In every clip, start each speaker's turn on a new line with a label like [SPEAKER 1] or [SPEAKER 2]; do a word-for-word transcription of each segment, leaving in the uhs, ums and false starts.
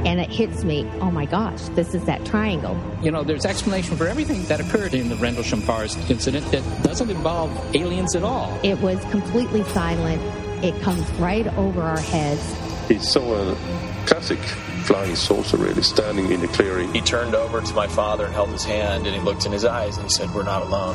[SPEAKER 1] and it hits me, oh my gosh, this is that triangle.
[SPEAKER 2] You know, there's explanation for everything that occurred in the Rendlesham-Pars incident that doesn't involve aliens at all.
[SPEAKER 1] It was completely silent. It comes right over our heads.
[SPEAKER 3] He saw a classic flying saucer really standing in the clearing.
[SPEAKER 4] He turned over to my father and held his hand, and he looked in his eyes and he said, "We're not alone."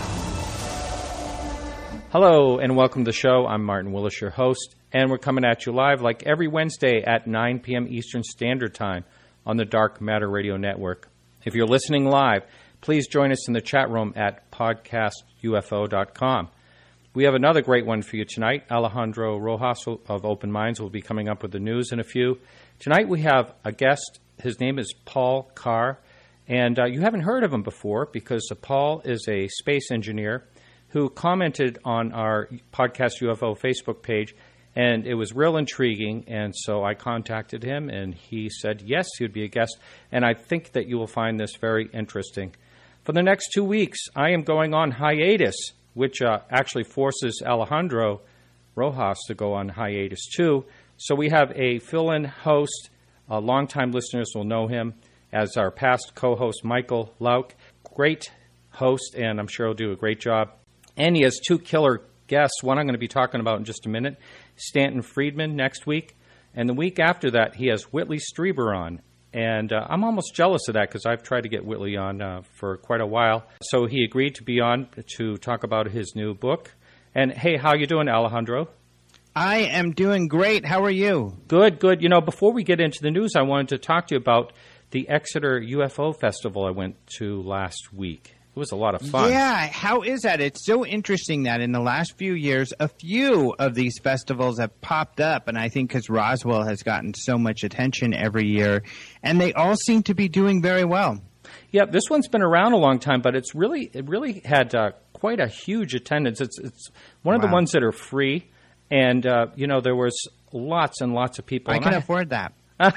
[SPEAKER 5] Hello and welcome to the show. I'm Martin Willis, your host, and we're coming at you live like every Wednesday at nine p.m. Eastern Standard Time on the Dark Matter Radio Network. If you're listening live, please join us in the chat room at podcast U F O dot com. We have another great one for you tonight. Alejandro Rojas of Open Minds will be coming up with the news in a few. Tonight we have a guest. His name is Paul Carr, and uh, you haven't heard of him before because uh, Paul is a space engineer who commented on our Podcast U F O Facebook page, and it was real intriguing, and so I contacted him, and he said yes, he would be a guest, and I think that you will find this very interesting. For the next two weeks, I am going on hiatus, which uh, actually forces Alejandro Rojas to go on hiatus too. So we have a fill-in host. Uh, longtime listeners will know him as our past co-host, Michael Lauk. Great host, and I'm sure he'll do a great job. And he has two killer guests, one I'm going to be talking about in just a minute, Stanton Friedman next week. And the week after that, he has Whitley Strieber on. And uh, I'm almost jealous of that because I've tried to get Whitley on uh, for quite a while. So he agreed to be on to talk about his new book. And, hey, how you doing, Alejandro?
[SPEAKER 6] I am doing great. How are you?
[SPEAKER 5] Good, good. You know, before we get into the news, I wanted to talk to you about the Exeter U F O Festival I went to last week. It was a lot of fun.
[SPEAKER 6] Yeah, how is that? It's so interesting that in the last few years, a few of these festivals have popped up, and I think because Roswell has gotten so much attention every year, and they all seem to be doing very well.
[SPEAKER 5] Yeah, this one's been around a long time, but it's really it really had uh, quite a huge attendance. It's it's one of wow. the ones that are free, and uh, you know there was lots and lots of people.
[SPEAKER 6] I can I, afford that.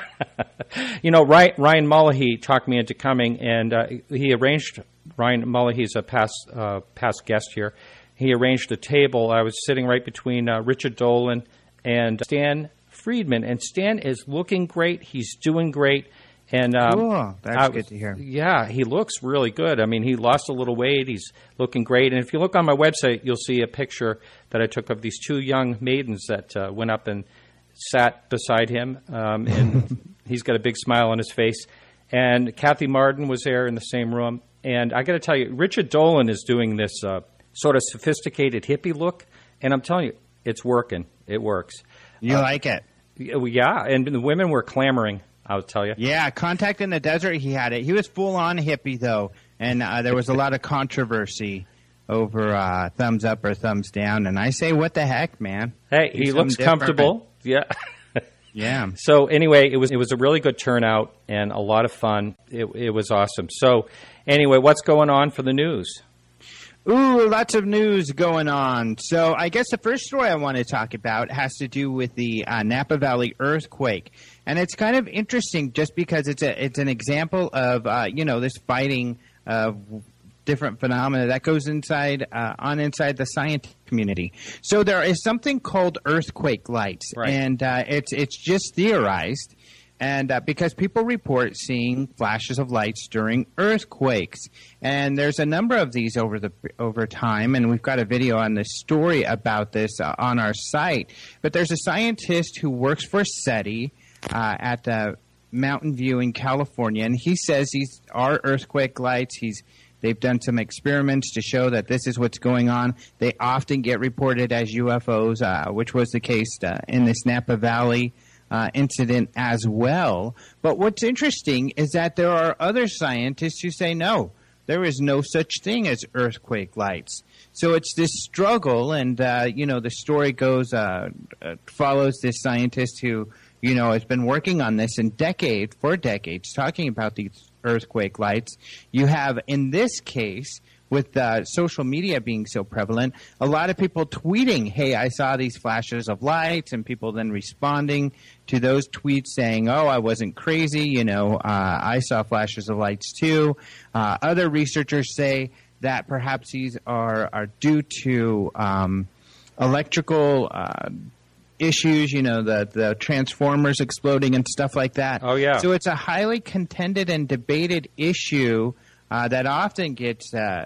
[SPEAKER 5] you know, Ryan, Ryan Mullahy talked me into coming, and uh, he arranged. Ryan Mullahy's a past uh, past guest here. He arranged a table. I was sitting right between uh, Richard Dolan and Stan Friedman, and Stan is looking great. He's doing great, and um,
[SPEAKER 6] cool. That's
[SPEAKER 5] I,
[SPEAKER 6] good to hear.
[SPEAKER 5] Yeah, he looks really good. I mean, he lost a little weight. He's looking great. And if you look on my website, you'll see a picture that I took of these two young maidens that uh, went up and sat beside him, um, and he's got a big smile on his face. And Kathy Martin was there in the same room. And I got to tell you, Richard Dolan is doing this uh, sort of sophisticated hippie look, and I'm telling you, it's working. It works.
[SPEAKER 6] You
[SPEAKER 5] uh,
[SPEAKER 6] like it?
[SPEAKER 5] Yeah, and the women were clamoring, I'll tell you.
[SPEAKER 6] Yeah, Contact in the Desert, he had it. He was full-on hippie, though, and uh, there was a lot of controversy over uh, thumbs up or thumbs down, and I say, what the heck, man?
[SPEAKER 5] Hey, he looks comfortable. Yeah.
[SPEAKER 6] Yeah.
[SPEAKER 5] So anyway, it was it was a really good turnout and a lot of fun. It, it was awesome. So anyway, what's going on for the news?
[SPEAKER 6] Ooh, lots of news going on. So I guess the first story I want to talk about has to do with the uh, Napa Valley earthquake, and it's kind of interesting just because it's a it's an example of uh, you know this fighting of different phenomena that goes inside uh, on inside the science community. So there is something called earthquake lights,
[SPEAKER 5] right.
[SPEAKER 6] and uh, it's it's just theorized, and uh, because people report seeing flashes of lights during earthquakes, and there's a number of these over the over time, and we've got a video on this story about this uh, on our site. But there's a scientist who works for SETI uh, at the Mountain View in California, and he says these are earthquake lights. He's They've done some experiments to show that this is what's going on. They often get reported as U F Os, uh, which was the case uh, in this Napa Valley uh, incident as well. But what's interesting is that there are other scientists who say, no, there is no such thing as earthquake lights. So it's this struggle, and, uh, you know, the story goes, uh, uh, follows this scientist who, you know, has been working on this in decades, for decades, talking about these earthquake lights. You have, in this case, with uh, social media being so prevalent, a lot of people tweeting, hey, I saw these flashes of lights, and people then responding to those tweets saying, oh, I wasn't crazy, you know, uh, I saw flashes of lights too. Uh, other researchers say that perhaps these are, are due to um, electrical uh, issues, you know, the, the transformers exploding and stuff like that.
[SPEAKER 5] Oh, yeah.
[SPEAKER 6] So it's a highly contended and debated issue uh, that often gets, uh,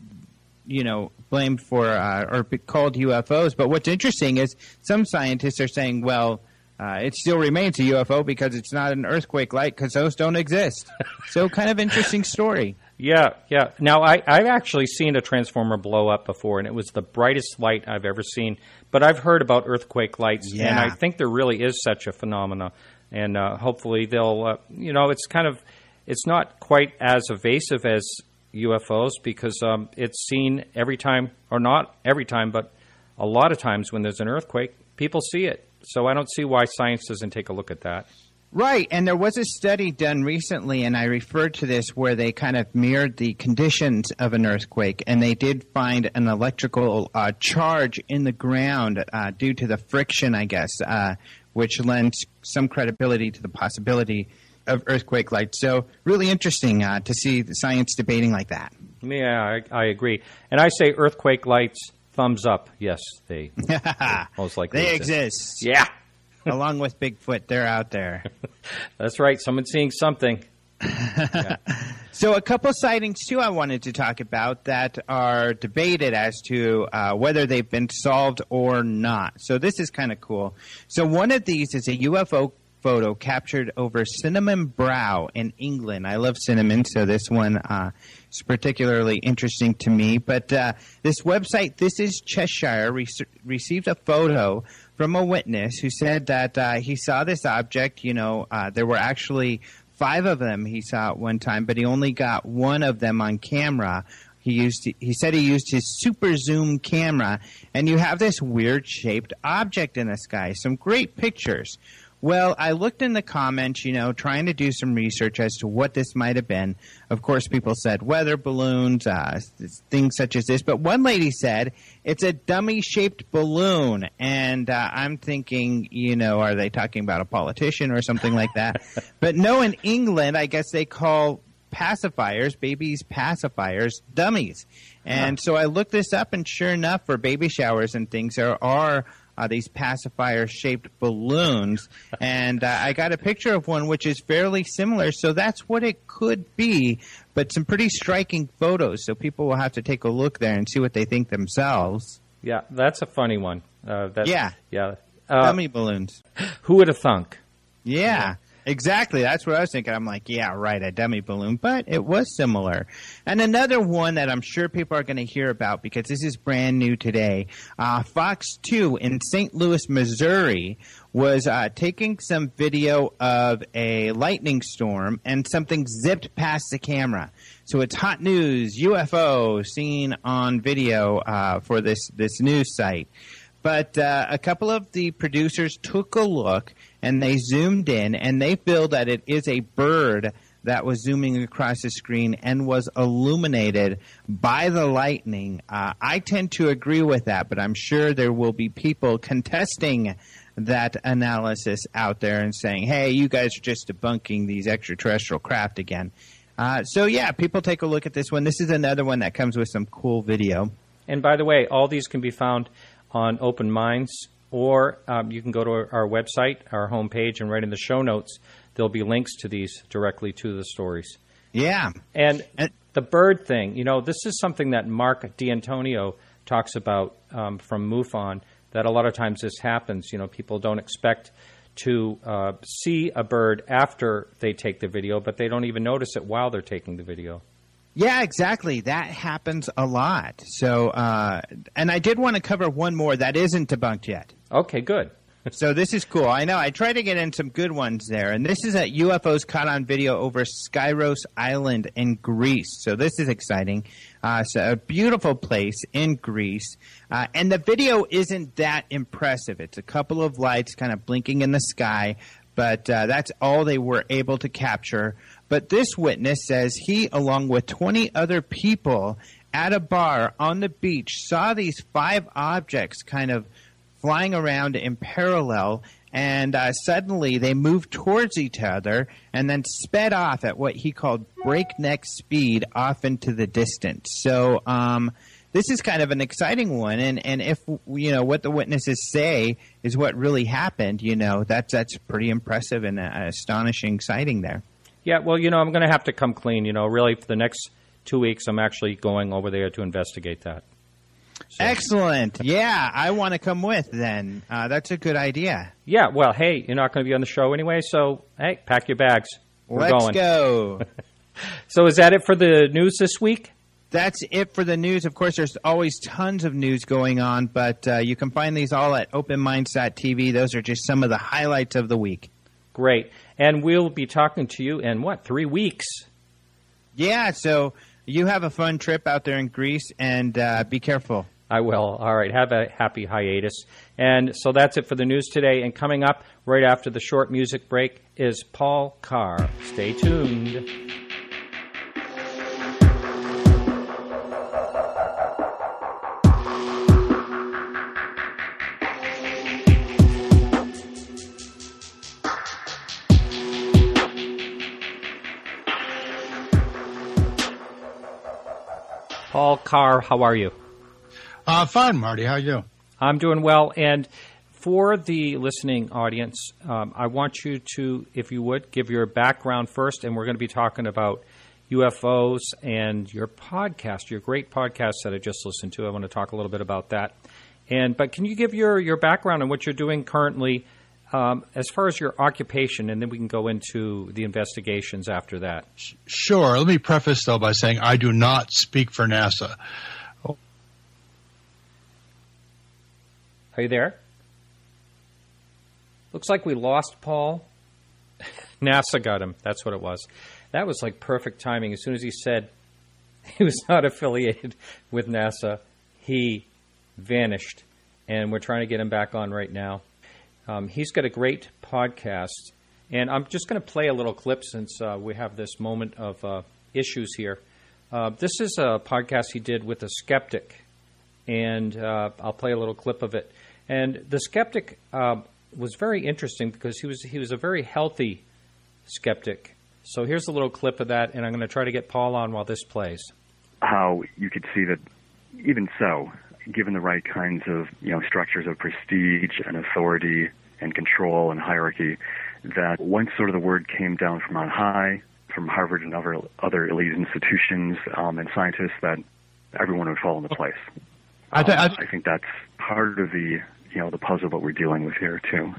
[SPEAKER 6] you know, blamed for uh, or called U F Os. But what's interesting is some scientists are saying, well, uh, it still remains a U F O because it's not an earthquake light because those don't exist. So kind of interesting story.
[SPEAKER 5] Yeah, yeah. Now, I, I've actually seen a transformer blow up before, and it was the brightest light I've ever seen. But I've heard about earthquake lights,
[SPEAKER 6] Yeah.
[SPEAKER 5] and I think there really is such a phenomena. And uh, hopefully they'll, uh, you know, it's kind of, it's not quite as evasive as U F Os because um, it's seen every time, or not every time, but a lot of times when there's an earthquake, people see it. So I don't see why science doesn't take a look at that.
[SPEAKER 6] Right, and there was a study done recently, and I referred to this, where they kind of mirrored the conditions of an earthquake, and they did find an electrical uh, charge in the ground uh, due to the friction, I guess, uh, which lends some credibility to the possibility of earthquake lights. So really interesting uh, to see the science debating like that.
[SPEAKER 5] Yeah, I, I agree. And I say earthquake lights, thumbs up. Yes, they, they most likely
[SPEAKER 6] They
[SPEAKER 5] exist.
[SPEAKER 6] exist.
[SPEAKER 5] Yeah.
[SPEAKER 6] Along with Bigfoot, they're out there.
[SPEAKER 5] That's right. Someone's seeing something. Yeah.
[SPEAKER 6] So a couple sightings, too, I wanted to talk about that are debated as to uh, whether they've been solved or not. So this is kind of cool. So one of these is a U F O photo captured over Cinnamon Brow in England. I love cinnamon, so this one uh, is particularly interesting to me. But uh, this website, This Is Cheshire, re- received a photo from a witness who said that uh, he saw this object. You know, uh, there were actually five of them he saw at one time, but he only got one of them on camera. He used he said he used his super zoom camera, and you have this weird shaped object in the sky. Some great pictures. Well, I looked in the comments, you know, trying to do some research as to what this might have been. Of course, people said weather balloons, uh, things such as this. But one lady said it's a dummy-shaped balloon. And uh, I'm thinking, you know, are they talking about a politician or something like that? But no, in England, I guess they call pacifiers, babies pacifiers, dummies. And so I looked this up, and sure enough, for baby showers and things, there are Uh, these pacifier-shaped balloons, and uh, I got a picture of one which is fairly similar, so that's what it could be, but some pretty striking photos, so people will have to take a look there and see what they think themselves.
[SPEAKER 5] Yeah, that's a funny one. Uh, that's,
[SPEAKER 6] Yeah.
[SPEAKER 5] Yeah. Uh,
[SPEAKER 6] Dummy balloons.
[SPEAKER 5] Who would have thunk?
[SPEAKER 6] Yeah. Exactly. That's what I was thinking. I'm like, yeah, right, a dummy balloon. But it was similar. And another one that I'm sure people are going to hear about because this is brand new today. Uh, Fox two in Saint Louis, Missouri was uh, taking some video of a lightning storm and something zipped past the camera. So it's hot news, U F O seen on video uh, for this, this news site. But uh, a couple of the producers took a look, and they zoomed in, and they feel that it is a bird that was zooming across the screen and was illuminated by the lightning. Uh, I tend to agree with that, but I'm sure there will be people contesting that analysis out there and saying, hey, you guys are just debunking these extraterrestrial craft again. Uh, so, yeah, people take a look at this one. This is another one that comes with some cool video.
[SPEAKER 5] And by the way, all these can be found on Open Minds, or um, you can go to our, our website, our homepage, and right in the show notes, there'll be links to these directly to the stories.
[SPEAKER 6] Yeah.
[SPEAKER 5] And,
[SPEAKER 6] and
[SPEAKER 5] the bird thing, you know, this is something that Mark D'Antonio talks about um, from MUFON, that a lot of times this happens. You know, people don't expect to uh, see a bird after they take the video, but they don't even notice it while they're taking the video.
[SPEAKER 6] Yeah, exactly. That happens a lot. So, uh, and I did want to cover one more that isn't debunked yet.
[SPEAKER 5] Okay, good.
[SPEAKER 6] So this is cool. I know. I tried to get in some good ones there. And this is at U F Os caught on video over Skyros Island in Greece. So this is exciting. Uh, so a beautiful place in Greece. Uh, and the video isn't that impressive. It's a couple of lights kind of blinking in the sky. But uh, that's all they were able to capture. But this witness says he, along with twenty other people at a bar on the beach, saw these five objects kind of flying around in parallel, and uh, suddenly they moved towards each other and then sped off at what he called breakneck speed off into the distance. So um, this is kind of an exciting one. And, and if, you know, what the witnesses say is what really happened, you know, that's, that's pretty impressive and an astonishing sighting there.
[SPEAKER 5] Yeah, well, you know, I'm going to have to come clean. You know, really, for the next two weeks, I'm actually going over there to investigate that. So.
[SPEAKER 6] Excellent. Yeah, I want to come with then. Uh, that's a good idea.
[SPEAKER 5] Yeah, well, hey, you're not going to be on the show anyway, so, hey, pack your bags. We're
[SPEAKER 6] Let's
[SPEAKER 5] going.
[SPEAKER 6] go.
[SPEAKER 5] So is that it for the news this week?
[SPEAKER 6] That's it for the news. Of course, there's always tons of news going on, but uh, you can find these all at open minds dot t v. Those are just some of the highlights of the week.
[SPEAKER 5] Great. And we'll be talking to you in, what, three weeks?
[SPEAKER 6] Yeah, so you have a fun trip out there in Greece, and uh, be careful.
[SPEAKER 5] I will. All right. Have a happy hiatus. And so that's it for the news today. And coming up right after the short music break is Paul Carr. Stay tuned. Paul Carr, how are you?
[SPEAKER 7] Uh, fine, Marty. How are you?
[SPEAKER 5] I'm doing well. And for the listening audience, um, I want you to, if you would, give your background first. And we're going to be talking about U F Os and your podcast, your great podcast that I just listened to. I want to talk a little bit about that. And but can you give your, your background and what you're doing currently um, as far as your occupation? And then we can go into the investigations after that.
[SPEAKER 7] Sure. Let me preface, though, by saying I do not speak for NASA.
[SPEAKER 5] Are you there? Looks like we lost Paul. NASA got him. That's what it was. That was like perfect timing. As soon as he said he was not affiliated with NASA, he vanished. And we're trying to get him back on right now. Um, he's got a great podcast. And I'm just going to play a little clip since uh, we have this moment of uh, issues here. Uh, this is a podcast he did with a skeptic. And uh, I'll play a little clip of it. And the skeptic uh, was very interesting because he was he was a very healthy skeptic. So here's a little clip of that, and I'm going to try to get Paul on while this plays.
[SPEAKER 8] How you could see that even so, given the right kinds of you know structures of prestige and authority and control and hierarchy, that once sort of the word came down from on high, from Harvard and other, other elite institutions um, and scientists, that everyone would fall into place.
[SPEAKER 7] I, th- I, th-
[SPEAKER 8] I think that's part of the you know the puzzle that we're dealing with here too.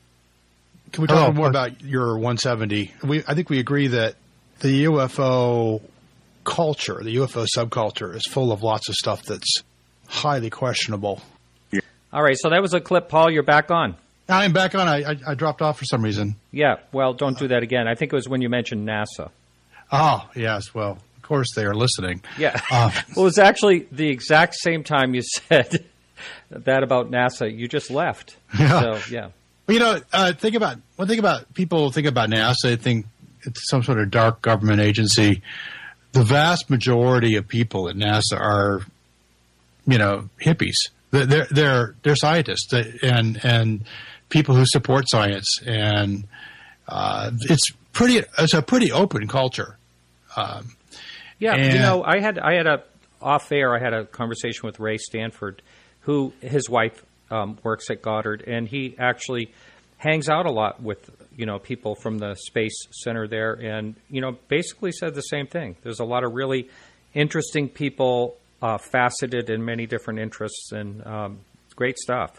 [SPEAKER 7] Can we talk oh, more about your one seventy? We I think we agree that the U F O culture, the U F O subculture, is full of lots of stuff that's highly questionable.
[SPEAKER 8] Yeah.
[SPEAKER 5] All right, so that was a clip. Paul, you're back on.
[SPEAKER 7] I'm back on. I, I, I dropped off for some reason.
[SPEAKER 5] Yeah, well, don't do that again. I think it was when you mentioned NASA.
[SPEAKER 7] Oh, yes. Well, of course they are listening.
[SPEAKER 5] Yeah.
[SPEAKER 7] Uh,
[SPEAKER 5] well, it was actually the exact same time you said that about NASA. You just left.
[SPEAKER 7] Yeah.
[SPEAKER 5] So, yeah.
[SPEAKER 7] Well, you know, uh, think about one thing about people think about NASA. They think it's some sort of dark government agency. The vast majority of people at NASA are, you know, hippies. They're they're they're scientists and and people who support science, and uh, it's pretty. It's a pretty open culture. Um,
[SPEAKER 5] yeah,
[SPEAKER 7] and,
[SPEAKER 5] you know, I had I had a off air. I had a conversation with Ray Stanford, who his wife um, works at Goddard, and he actually hangs out a lot with you know people from the Space Center there, and you know basically said the same thing. There's a lot of really interesting people. Uh, faceted in many different interests, and um, great stuff.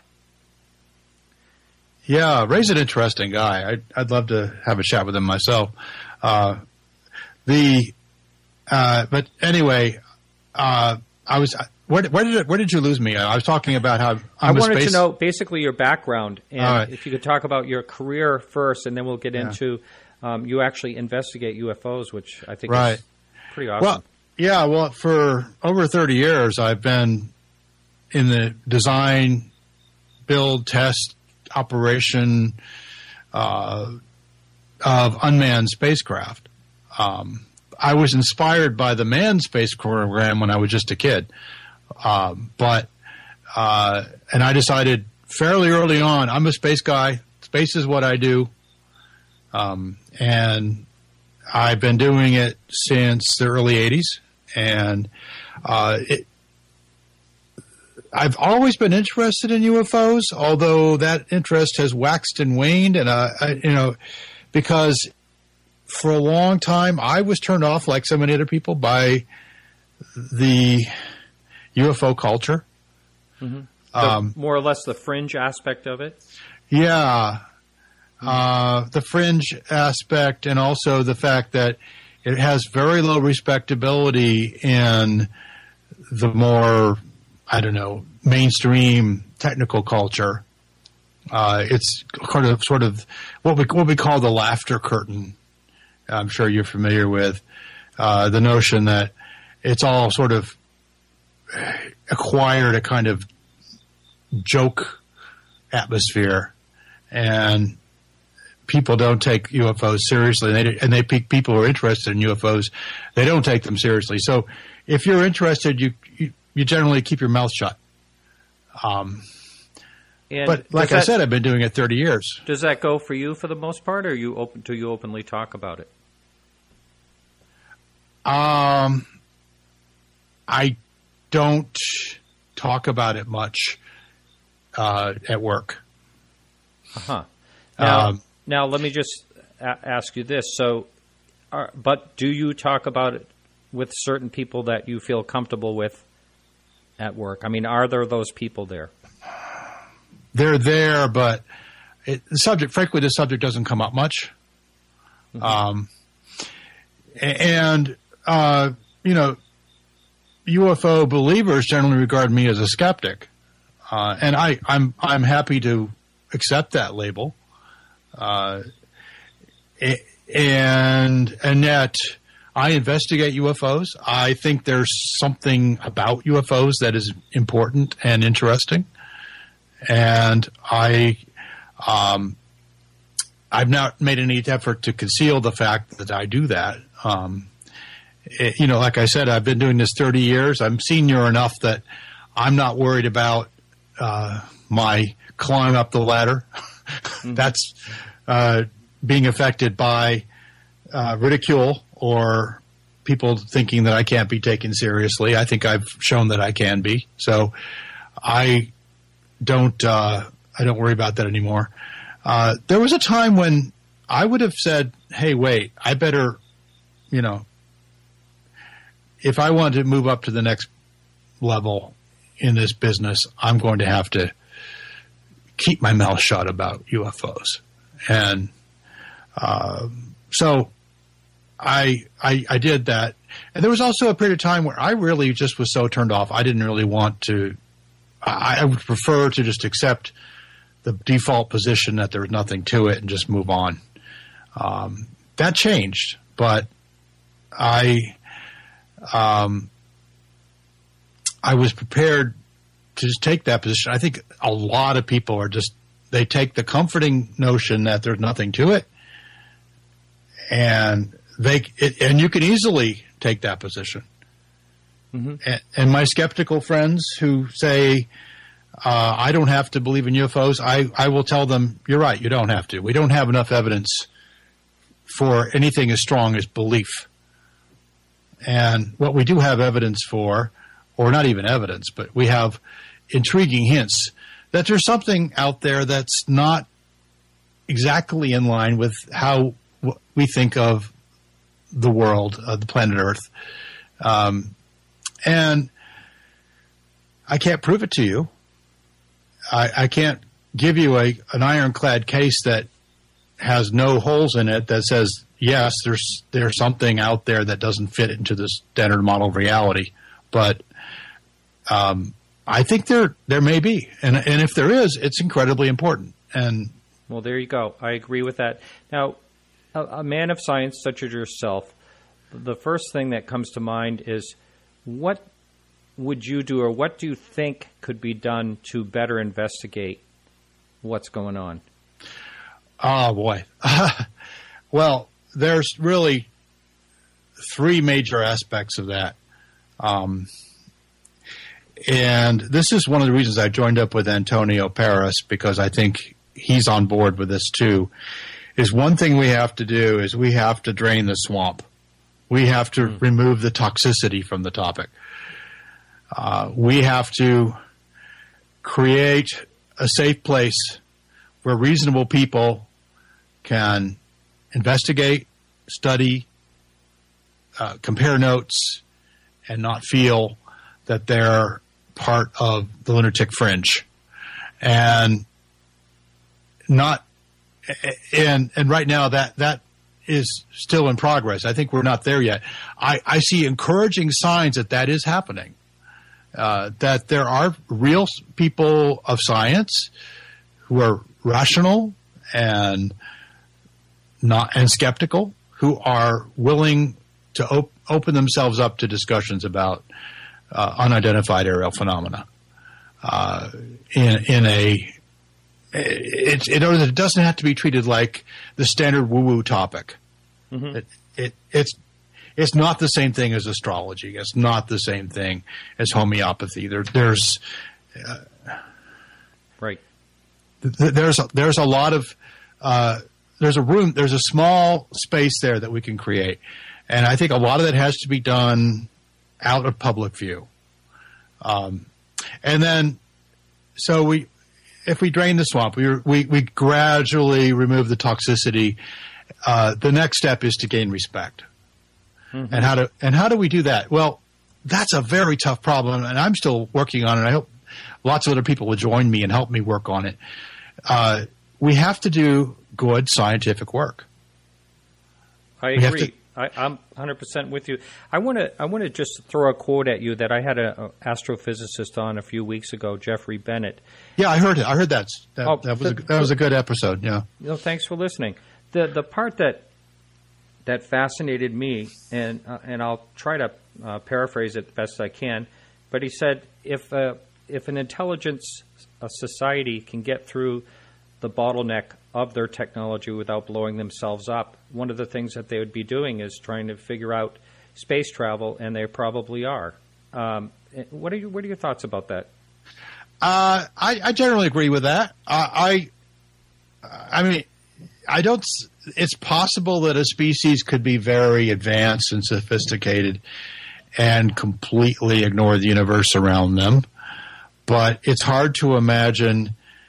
[SPEAKER 7] Yeah, Ray's an interesting guy. I'd, I'd love to have a chat with him myself. Uh, the uh, but anyway, uh, I was where, where did it, where did you lose me? I was talking about how I'm
[SPEAKER 5] I wanted
[SPEAKER 7] a space...
[SPEAKER 5] to know basically your background, and
[SPEAKER 7] right.
[SPEAKER 5] if you could talk about your career first, and then we'll get yeah. into um, you actually investigate U F Os, which I think
[SPEAKER 7] right.
[SPEAKER 5] is pretty awesome.
[SPEAKER 7] Well, yeah, well, for over thirty years, I've been in the design, build, test, operation uh, of unmanned spacecraft. Um, I was inspired by the manned space program when I was just a kid. Um, but uh, and I decided fairly early on, I'm a space guy. Space is what I do. Um, and I've been doing it since the early eighties. And uh, it, I've always been interested in U F Os, although that interest has waxed and waned, and uh, I, you know, because for a long time I was turned off, like so many other people, by the U F O culture.
[SPEAKER 5] Mm-hmm.
[SPEAKER 7] Um,
[SPEAKER 5] more or less the fringe aspect of it?
[SPEAKER 7] Yeah. Uh, the fringe aspect, and also the fact that it has very low respectability in the more, I don't know, mainstream technical culture. Uh, it's kind of sort of what we what we call the laughter curtain. I'm sure you're familiar with uh, the notion that it's all sort of acquired a kind of joke atmosphere, and people don't take U F Os seriously, and they, and they people who are interested in U F Os, they don't take them seriously. So if you're interested, you you, you generally keep your mouth shut. Um,
[SPEAKER 5] and
[SPEAKER 7] but like
[SPEAKER 5] that,
[SPEAKER 7] I said, I've been doing it thirty years.
[SPEAKER 5] Does that go for you for the most part, or are you open, do you openly talk about it?
[SPEAKER 7] Um, I don't talk about it much uh, at work.
[SPEAKER 5] Uh-huh. Now,
[SPEAKER 7] Um,
[SPEAKER 5] now let me just a- ask you this. So, are, but do you talk about it with certain people that you feel comfortable with at work? I mean, are there those people there?
[SPEAKER 7] They're there, but it, the subject, frankly, the subject doesn't come up much. Mm-hmm. Um, and, uh, you know, U F O believers generally regard me as a skeptic. Uh, and I, I'm, I'm happy to accept that label. Uh, and, and yet I investigate U F Os. I think there's something about U F Os that is important and interesting. And I, um, I've not made any effort to conceal the fact that I do that. Um, it, you know, like I said, I've been doing this thirty years. I'm senior enough that I'm not worried about uh, my climb up the ladder. Mm-hmm. That's uh, being affected by uh, ridicule or people thinking that I can't be taken seriously. I think I've shown that I can be. So I don't uh, I don't worry about that anymore. Uh, there was a time when I would have said, hey, wait, I better, you know, if I want to move up to the next level in this business, I'm going to have to keep my mouth shut about U F Os. And uh, so I, I I did that. And there was also a period of time where I really just was so turned off. I didn't really want to I, I would prefer to just accept the default position that there was nothing to it and just move on. Um, that changed, but I um, I was prepared to just take that position. I think a lot of people are just, they take the comforting notion that there's nothing to it, and they it, and you can easily take that position. Mm-hmm. And, and my skeptical friends who say, uh, I don't have to believe in U F Os, I, I will tell them, you're right, you don't have to. We don't have enough evidence for anything as strong as belief. And what we do have evidence for, or not even evidence, but we have intriguing hints that there's something out there that's not exactly in line with how we think of the world, uh, the planet Earth. Um, and I can't prove it to you. I, I can't give you a an ironclad case that has no holes in it that says, yes, there's there's something out there that doesn't fit into the standard model of reality. But um, I think there there may be. And, and if there is, it's incredibly important. And
[SPEAKER 5] well, there you go. I agree with that. Now, a, a man of science such as yourself, the first thing that comes to mind is, what would you do, or what do you think could be done to better investigate what's going on?
[SPEAKER 7] Oh, boy. Well, there's really three major aspects of that. Um, and this is one of the reasons I joined up with Antonio Paris, because I think he's on board with this too, is one thing we have to do is we have to drain the swamp. We have to mm. remove the toxicity from the topic. Uh, we have to create a safe place where reasonable people can investigate, study, uh, compare notes, and not feel that they're part of the lunatic fringe. And not, and, and right now that, that is still in progress. I think we're not there yet. I, I see encouraging signs that that is happening. Uh, that there are real people of science who are rational and not and skeptical, who are willing to op- open themselves up to discussions about uh, unidentified aerial phenomena uh, in in a it, in order that it doesn't have to be treated like the standard woo-woo topic. Mm-hmm. It, it it's It's not the same thing as astrology. It's not the same thing as homeopathy. There, there's uh,
[SPEAKER 5] right.
[SPEAKER 7] Th- there's a, there's a lot of uh, there's a room. There's a small space there that we can create, and I think a lot of that has to be done out of public view. Um, and then, so we, if we drain the swamp, we we we gradually remove the toxicity. Uh, the next step is to gain respect. Mm-hmm. And how do and how do we do that? Well, that's a very tough problem, and I'm still working on it. I hope lots of other people will join me and help me work on it. Uh, we have to do good scientific work.
[SPEAKER 5] I
[SPEAKER 7] we
[SPEAKER 5] agree.
[SPEAKER 7] To,
[SPEAKER 5] I, I'm one hundred percent with you. I want to I want to just throw a quote at you that I had an astrophysicist on a few weeks ago, Jeffrey Bennett.
[SPEAKER 7] Yeah, I heard it. I heard that. That,
[SPEAKER 5] oh,
[SPEAKER 7] that was
[SPEAKER 5] the,
[SPEAKER 7] a, that was a good episode. Yeah.
[SPEAKER 5] You know, thanks for listening. The the part that that fascinated me, and uh, and I'll try to uh, paraphrase it the best I can, but he said if uh, if an intelligence a society can get through the bottleneck of their technology without blowing themselves up, one of the things that they would be doing is trying to figure out space travel, and they probably are. Um, what are you, what are your thoughts about that?
[SPEAKER 7] Uh, I, I generally agree with that. I, I, I mean, I don't. It's possible that a species could be very advanced and sophisticated and completely ignore the universe around them, but it's hard to imagine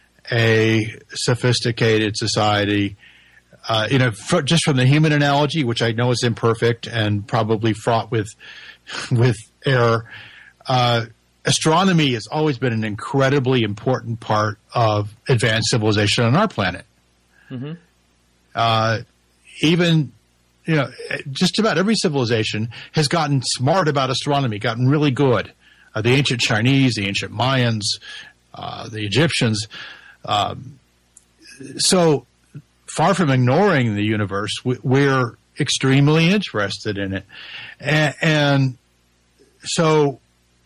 [SPEAKER 7] a sophisticated society, uh, you know, for, just from the human analogy, which I know is imperfect and probably fraught with with error. Uh, astronomy has always been an incredibly important part of advanced civilization on our planet. Mm-hmm. Uh, even, you know, just about every civilization has gotten smart about astronomy, gotten really good. Uh, the ancient Chinese, the ancient Mayans, uh, the Egyptians. Um, so far from ignoring the universe, we, we're extremely interested in it. And, and so,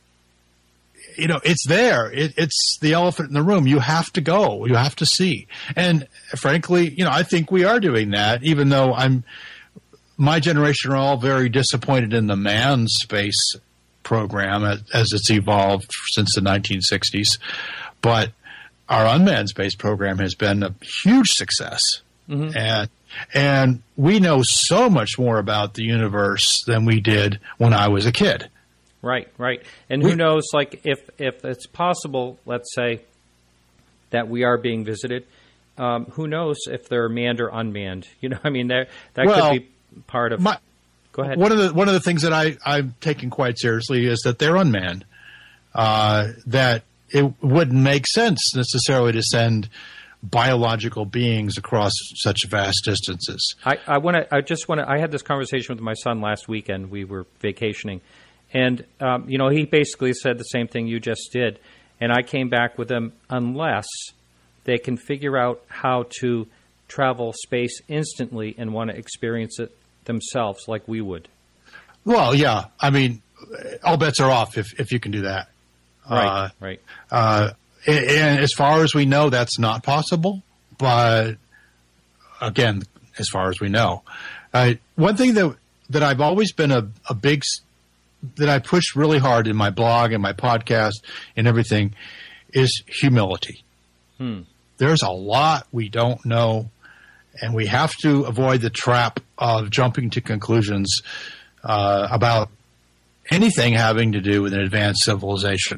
[SPEAKER 7] you know, it's there. It, it's the elephant in the room. You have to go. You have to see. And frankly, you know, I think we are doing that, even though I'm, my generation are all very disappointed in the manned space program as, as it's evolved since the nineteen sixties. But our unmanned space program has been a huge success. Mm-hmm. And, and we know so much more about the universe than we did when I was a kid.
[SPEAKER 5] Right, right. And who knows, like, if, if it's possible, let's say, that we are being visited, um, who knows if they're manned or unmanned? You know, I mean, that that
[SPEAKER 7] well,
[SPEAKER 5] could be part of...
[SPEAKER 7] My,
[SPEAKER 5] go ahead.
[SPEAKER 7] One of the one of the things that I, I'm taking quite seriously is that they're unmanned. Uh, that it wouldn't make sense necessarily to send biological beings across such vast distances.
[SPEAKER 5] I, I want to. I just want to. I had this conversation with my son last weekend. We were vacationing. And, um, you know, he basically said the same thing you just did. And I came back with him, unless they can figure out how to travel space instantly and want to experience it themselves like we would.
[SPEAKER 7] Well, yeah. I mean, all bets are off if, if you can do that.
[SPEAKER 5] Right,
[SPEAKER 7] uh,
[SPEAKER 5] right.
[SPEAKER 7] Uh, and, and as far as we know, that's not possible. But, again, as far as we know. Uh, one thing that, that I've always been a, a big... that I push really hard in my blog and my podcast and everything is humility. Hmm. There's a lot we don't know, and we have to avoid the trap of jumping to conclusions uh, about anything having to do with an advanced civilization.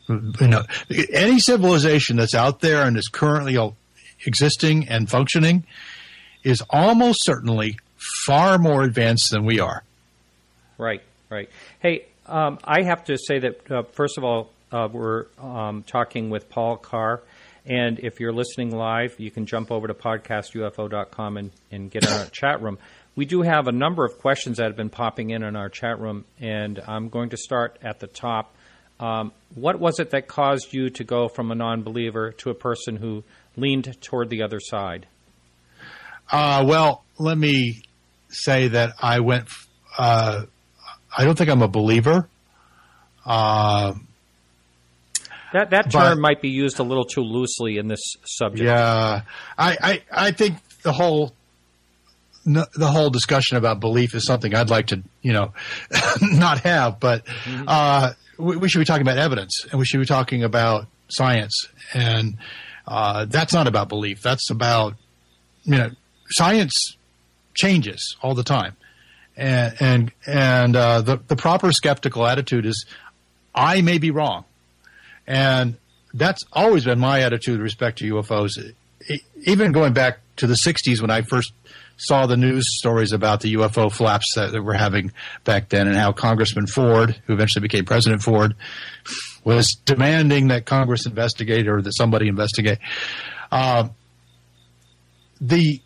[SPEAKER 7] You know, any civilization that's out there and is currently existing and functioning is almost certainly far more advanced than we are.
[SPEAKER 5] Right, right. Hey, um, I have to say that, uh, first of all, uh, we're um, talking with Paul Carr. And if you're listening live, you can jump over to podcast U F O dot com and, and get in our chat room. We do have a number of questions that have been popping in in our chat room, and I'm going to start at the top. Um, what was it that caused you to go from a non-believer to a person who leaned toward the other side?
[SPEAKER 7] Uh, well, let me say that I went uh, – I don't think I'm a believer. Uh,
[SPEAKER 5] that that
[SPEAKER 7] but,
[SPEAKER 5] term might be used a little too loosely in this subject.
[SPEAKER 7] Yeah. I, I, I think the whole – the whole discussion about belief is something I'd like to, you know, not have, but mm-hmm. uh, we, we should be talking about evidence, and we should be talking about science, and uh, that's not about belief. That's about, you know, science changes all the time, and and and uh, the the proper skeptical attitude is, I may be wrong, and that's always been my attitude with respect to U F Os, even going back to the sixties when I first saw the news stories about the U F O flaps that, that we're having back then, and how Congressman Ford, who eventually became President Ford, was demanding that Congress investigate, or that somebody investigate. Uh, the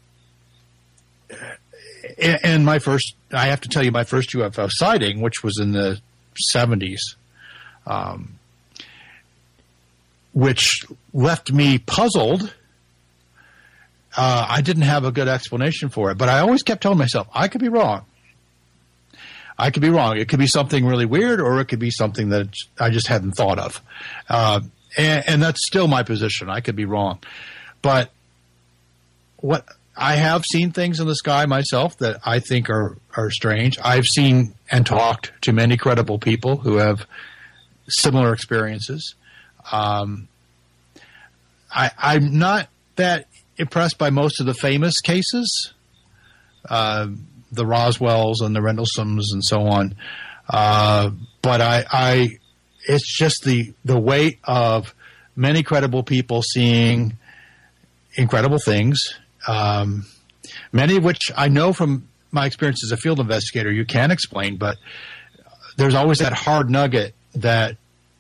[SPEAKER 7] and my first, I have to tell you, my first U F O sighting, which was in the seventies, um, which left me puzzled. Uh, I didn't have a good explanation for it, but I always kept telling myself, I could be wrong. I could be wrong. It could be something really weird, or it could be something that I just hadn't thought of. Uh, and, and that's still my position. I could be wrong. But what I have seen things in the sky myself that I think are, are strange. I've seen and talked to many credible people who have similar experiences. Um, I, I'm not that impressed by most of the famous cases, uh, the Roswells and the Rendleshams and so on. Uh, but I, I, it's just the, the weight of many credible people seeing incredible things, um, many of which I know from my experience as a field investigator you can explain, but there's always that hard nugget that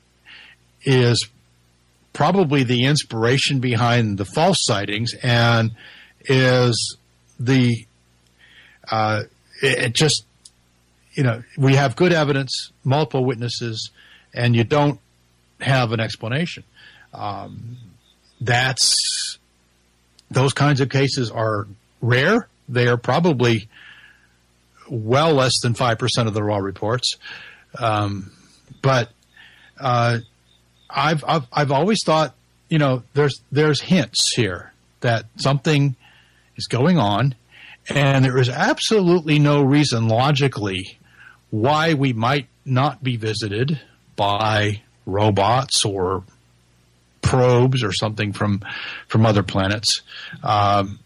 [SPEAKER 7] is probably the inspiration behind the false sightings, and is the uh, it, it just, you know, we have good evidence, multiple witnesses, and you don't have an explanation. Um, that's those kinds of cases are rare. They are probably well less than five percent of the raw reports, um, but. Uh, I've, I've I've always thought, you know, there's there's hints here that something is going on, and there is absolutely no reason logically why we might not be visited by robots or probes or something from from other planets. Um,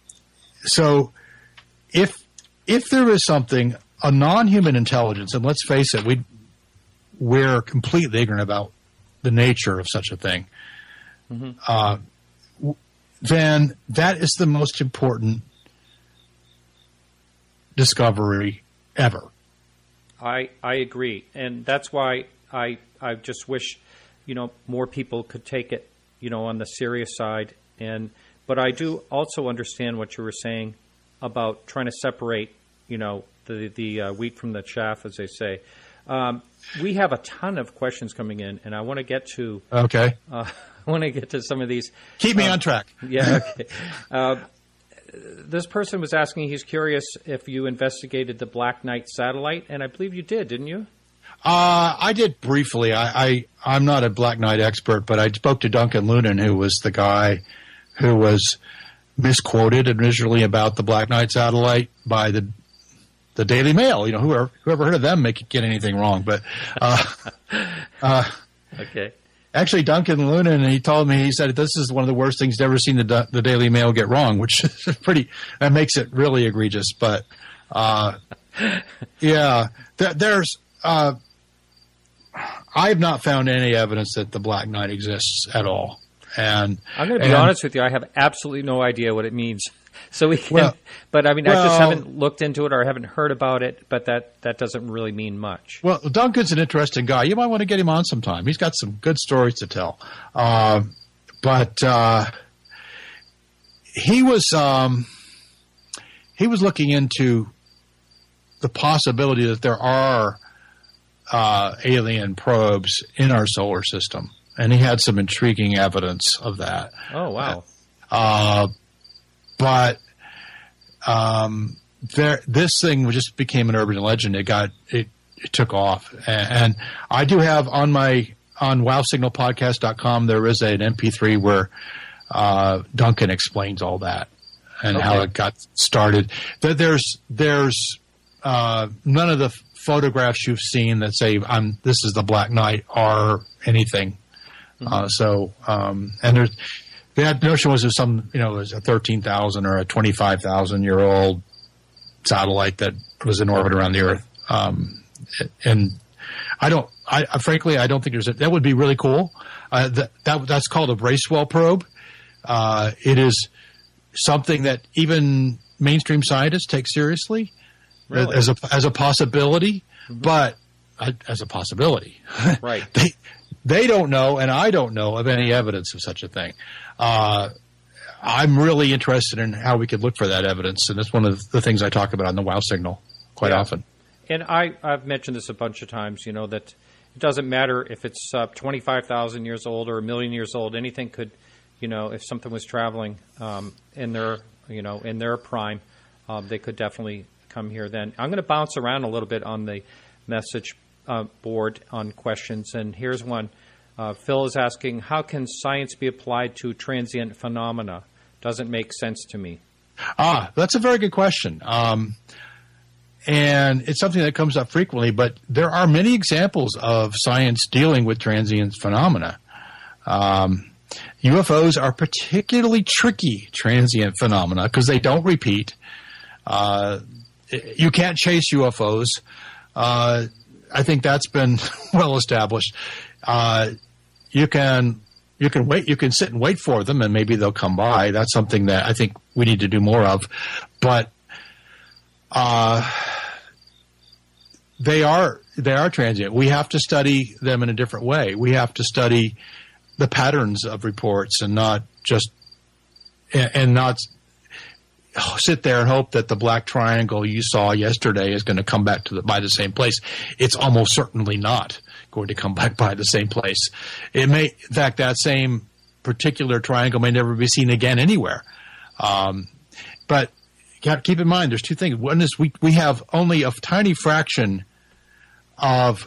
[SPEAKER 7] so if if there is something, a non-human intelligence, and let's face it, we we're completely ignorant about the nature of such a thing, mm-hmm. uh, w- then that is the most important discovery ever.
[SPEAKER 5] I I agree, and that's why I I just wish, you know, more people could take it, you know, on the serious side. And but I do also understand what you were saying about trying to separate, you know, the the uh, wheat from the chaff, as they say. Um, we have a ton of questions coming in, and I want to get to.
[SPEAKER 7] Okay.
[SPEAKER 5] Uh, I want to get to some of these.
[SPEAKER 7] Keep me
[SPEAKER 5] uh,
[SPEAKER 7] on track.
[SPEAKER 5] Yeah. Okay. uh, this person was asking. He's curious if you investigated the Black Knight satellite, and I believe you did, didn't you?
[SPEAKER 7] Uh, I did briefly. I, I I'm not a Black Knight expert, but I spoke to Duncan Lunan, who was the guy who was misquoted initially about the Black Knight satellite by the. The Daily Mail, you know, whoever whoever heard of them make get anything wrong. But uh, uh,
[SPEAKER 5] okay,
[SPEAKER 7] actually, Duncan Lunan, he told me, he said this is one of the worst things he's ever seen the the Daily Mail get wrong, which is pretty. That makes it really egregious. But uh, yeah, th- there's. Uh, I have not found any evidence that the Black Knight exists at all. And
[SPEAKER 5] I'm going to be
[SPEAKER 7] and,
[SPEAKER 5] honest with you. I have absolutely no idea what it means. So we can,
[SPEAKER 7] well,
[SPEAKER 5] but I mean,
[SPEAKER 7] well,
[SPEAKER 5] I just haven't looked into it or haven't heard about it. But that, that doesn't really mean much.
[SPEAKER 7] Well, Duncan's an interesting guy. You might want to get him on sometime. He's got some good stories to tell. Uh, but uh, he was um, he was looking into the possibility that there are uh, alien probes in our solar system, and he had some intriguing evidence of that.
[SPEAKER 5] Oh wow!
[SPEAKER 7] Uh, but um, there, this thing just became an urban legend. It got it, it took off, and, and I do have on my on wow signal podcast dot com there is an M P three where uh, Duncan explains all that and okay. how it got started. There's there's uh, none of the photographs you've seen that say I'm this is the Black Knight are anything. Mm-hmm. Uh, so um, and there's. The notion was of some, you know, it was a thirteen thousand or a twenty-five thousand year old satellite that was in orbit around the Earth. Um, and I don't, I, I frankly, I don't think there's a, that would be really cool. Uh, that, that, that's called a Bracewell probe. Uh, it is something that even mainstream scientists take seriously
[SPEAKER 5] really?
[SPEAKER 7] as a, as a possibility, mm-hmm. but uh, as a possibility.
[SPEAKER 5] Right.
[SPEAKER 7] they, They don't know, and I don't know of any evidence of such a thing. Uh, I'm really interested in how we could look for that evidence, and that's one of the things I talk about on the Wow Signal quite
[SPEAKER 5] yeah.
[SPEAKER 7] often.
[SPEAKER 5] And I, I've mentioned this a bunch of times, you know, that it doesn't matter if it's uh, twenty-five thousand years old or a million years old. Anything could, you know, if something was traveling um, in their, you know, in their prime, um, they could definitely come here then. I'm going to bounce around a little bit on the message uh, board on questions, and here's one. Uh, Phil is asking, how can science be applied to transient phenomena? Doesn't make sense to me.
[SPEAKER 7] Ah, that's a very good question. Um, and it's something that comes up frequently, but there are many examples of science dealing with transient phenomena. Um, U F Os are particularly tricky transient phenomena because they don't repeat. Uh, you can't chase U F Os. Uh, I think that's been well established. Uh, you can you can wait. You can sit and wait for them, and maybe they'll come by. That's something that I think we need to do more of. But uh, they are they are transient. We have to study them in a different way. We have to study the patterns of reports, and not just and, and not sit there and hope that the black triangle you saw yesterday is going to come back to the, by the same place. It's almost certainly not going to come back by the same place. It may, in fact, that same particular triangle may never be seen again anywhere. Um, but you got to keep in mind, there's two things. One is we, we have only a tiny fraction of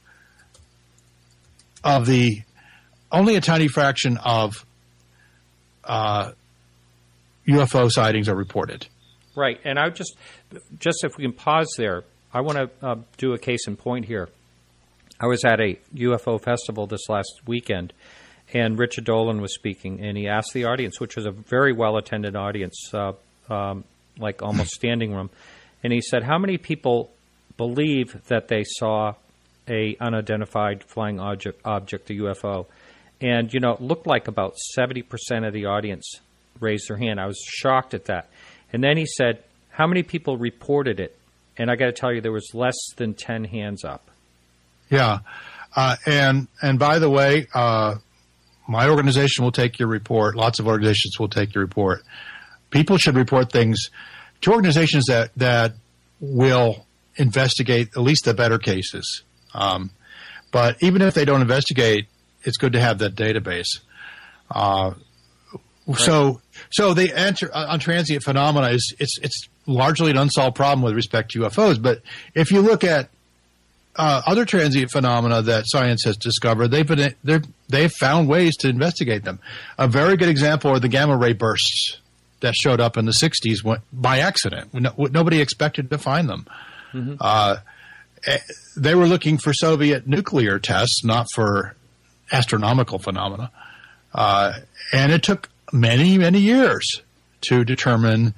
[SPEAKER 7] of the only a tiny fraction of uh, U F O sightings are reported.
[SPEAKER 5] Right, and I would just just if we can pause there, I want to uh, do a case in point here. I was at a U F O festival this last weekend, and Richard Dolan was speaking, and he asked the audience, which was a very well-attended audience, uh, um, like almost standing room, and he said, how many people believe that they saw a unidentified flying object, object, a U F O? And, you know, it looked like about seventy percent of the audience raised their hand. I was shocked at that. And then he said, how many people reported it? And I got to tell you, there was less than ten hands up.
[SPEAKER 7] Yeah. Uh, and and by the way, uh, my organization will take your report. Lots of organizations will take your report. People should report things to organizations that, that will investigate at least the better cases. Um, but even if they don't investigate, it's good to have that database. Uh, right. So so the answer on transient phenomena is it's it's largely an unsolved problem with respect to U F Os. But if you look at Uh, other transient phenomena that science has discovered, they've been they've found ways to investigate them. A very good example are the gamma ray bursts that showed up in the sixties by accident. No, nobody expected to find them. Mm-hmm. Uh, they were looking for Soviet nuclear tests, not for astronomical phenomena. Uh, and it took many, many years to determine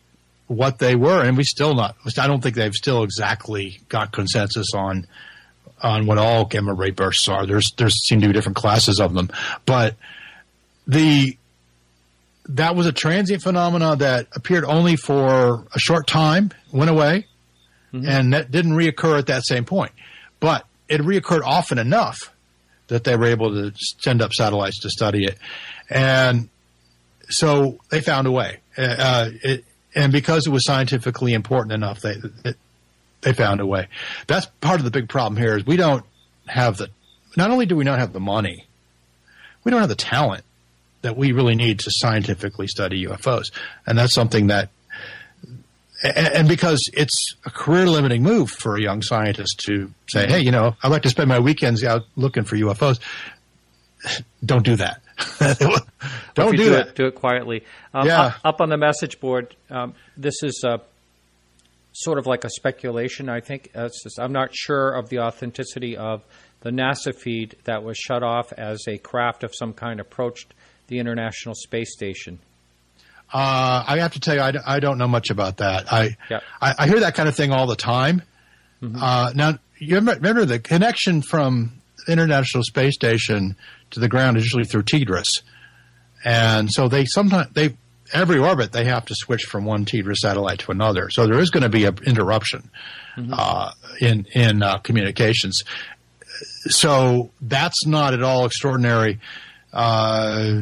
[SPEAKER 7] what they were, and we still not. I don't think they've still exactly got consensus on on what all gamma ray bursts are. There's there seem to be different classes of them, but the that was a transient phenomena that appeared only for a short time, went away, mm-hmm. and that didn't reoccur at that same point. But it reoccurred often enough that they were able to send up satellites to study it, and so they found a way. Uh, it, and because it was scientifically important enough, they it, they found a way. That's part of the big problem here is we don't have the. Not only do we not have the money, we don't have the talent that we really need to scientifically study U F Os, and that's something that. And, and because it's a career-limiting move for a young scientist to say, "Hey, you know, I'd like to spend my weekends out looking for U F Os." Don't do that. Don't do,
[SPEAKER 5] do
[SPEAKER 7] that.
[SPEAKER 5] It, do it quietly. Um,
[SPEAKER 7] yeah.
[SPEAKER 5] Up, up on the message board, um, this is uh, sort of like a speculation, I think. Uh, just, I'm not sure of the authenticity of the NASA feed that was shut off as a craft of some kind approached the International Space Station.
[SPEAKER 7] Uh, I have to tell you, I, I don't know much about that. I,
[SPEAKER 5] yep.
[SPEAKER 7] I I hear that kind of thing all the time.
[SPEAKER 5] Mm-hmm.
[SPEAKER 7] Uh, now, you remember the connection from the International Space Station to the ground is usually through TDRS. And so they sometimes, they every orbit, they have to switch from one TDRS satellite to another. So there is going to be an interruption mm-hmm. uh, in, in uh, communications. So that's not at all extraordinary. Uh,